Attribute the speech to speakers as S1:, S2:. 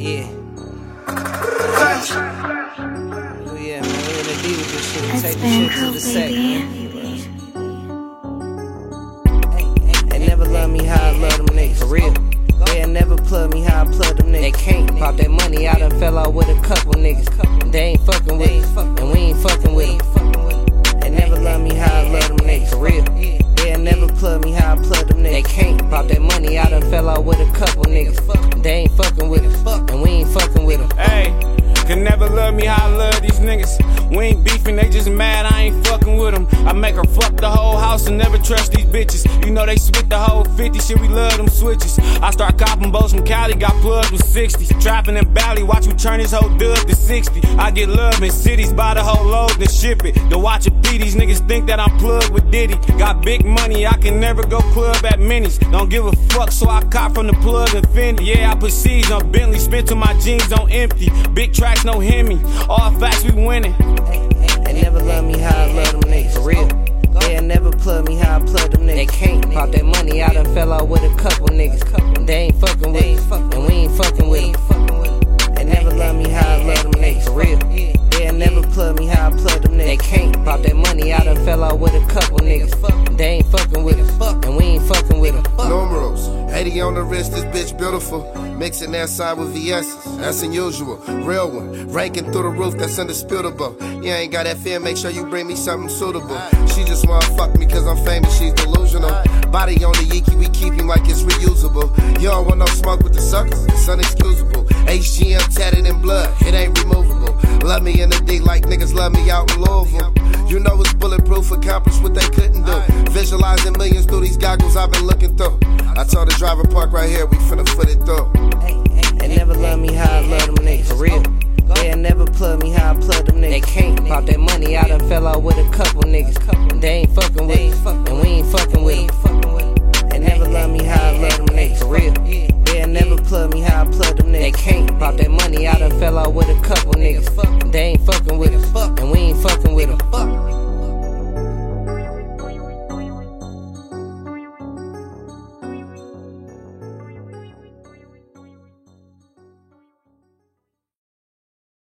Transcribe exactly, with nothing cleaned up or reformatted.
S1: Yeah. Oh yeah, man, we in the deep with this shit. We take this shit to the sack, man. They never love me how I love them niggas, for real. They'll never plug me how I plug them niggas. They can't pop that money, I done fell out with a couple niggas. They ain't fucking with us, and we ain't fucking with them. They never love me how I love them niggas, for real. They'll never plug me how I plug them niggas. They can't pop that money, I done fell out with a couple niggas. They ain't fucking with us, and we ain't fucking with them.
S2: Hey, can never love me how I love these niggas. We ain't beefing, they just mad, I ain't fucking with them. I make her fuck the whole house and never trust these bitches. You know they spit the whole fifty, shit, we love them switches. I start copping boats from Cali, got plugged with sixties. Trapping in Bali, watch me turn this whole dub to sixty. I get love in cities, buy the whole load, then ship it. To watch a P, these niggas think that I'm plugged with Diddy. Got big money, I can never go club at Minis. Don't give a fuck, so I cop from the plug and Fendi. Yeah, I put C's on Bentley, spent till my jeans on empty. Big tracks, no Hemi, all facts, we winning.
S1: They never love me how I love them niggas, for real. They'll never plug me how I plug them niggas. They can't pop that money, I done fell out with a couple niggas. They ain't fucking with us, and we ain't fucking with them. They never love me how I love them niggas, for real. They'll never plug me how I plug them niggas. They can't pop that money, I done fell out with a couple niggas. They ain't fucking with us, and we ain't fucking with them.
S3: Numerals, eighty on the wrist, this bitch beautiful. Mixing that side with V S's, that's unusual. Real one, ranking through the roof, that's indisputable. You ain't got that fear, make sure you bring me something suitable. She just wanna fuck me cause I'm famous, she's delusional. Body on the Yiki, we keep him like it's reusable. You don't want no smoke with the suckers, it's unexcusable. H G M tatted in blood, it ain't removable. Love me in the D like niggas love me out in Louisville. You know it's bulletproof, accomplished what they couldn't do. Visualizing millions through these goggles I've been looking through. I told the driver park right here, we finna foot it through.
S1: They never love me how I love them niggas, for real. They'll never plug me how I plug them niggas. They can't pop that money, I done fell out with a couple niggas. They ain't fucking with us, and we ain't fucking with them. They never love me how I love them niggas, for real. They'll never plug me how I plug them niggas. They can't pop that money, I done fell out with a couple niggas.